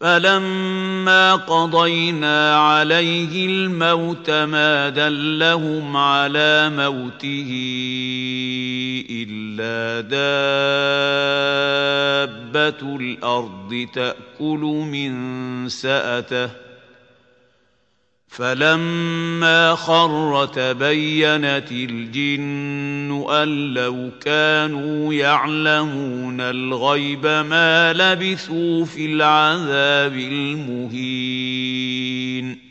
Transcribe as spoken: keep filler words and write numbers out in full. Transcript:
فلما قضينا عليه الموت ما دلهم على موته إلا دابة الأرض تأكل من سأته فلما خر تبينت الجن أن لو كانوا يعلمون الغيب ما لبثوا في العذاب المهين